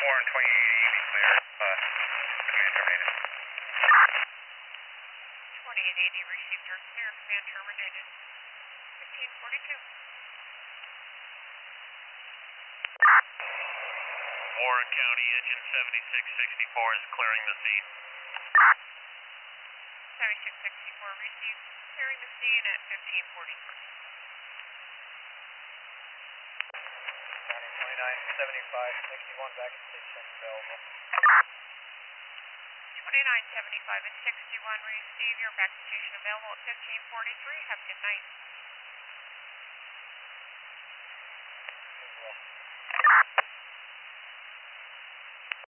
Warren 2880, clear. Command terminated. 2880 received your clear, command terminated. 1542. Warren County engine 7664 is clearing the scene. 7664 received, clearing the scene at 1543. County 2975, 61 back at station available. 2975 and 61 receive your back to station available at 1543. Have a good night. As well.